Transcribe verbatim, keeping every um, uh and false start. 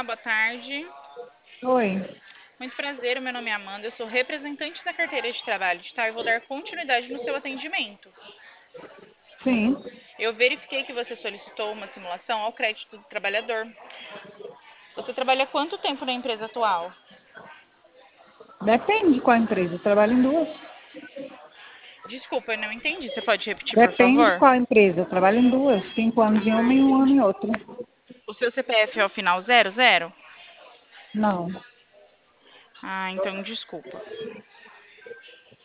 boa tarde. Oi, Muito prazer, o meu nome é Amanda, eu sou representante da carteira de trabalho, tá? Eu vou dar continuidade no seu atendimento. sim. Eu verifiquei que você solicitou uma simulação ao crédito do trabalhador. Você trabalha quanto tempo na empresa atual? Depende de qual empresa. Eu trabalho em duas. Desculpa, eu não entendi. Você pode repetir, por Depende de favor? qual empresa. Eu trabalho em duas. Cinco anos em Ah, uma e um ano entendi. em outra. O seu C P F é o final zero zero? Não. Ah, então desculpa.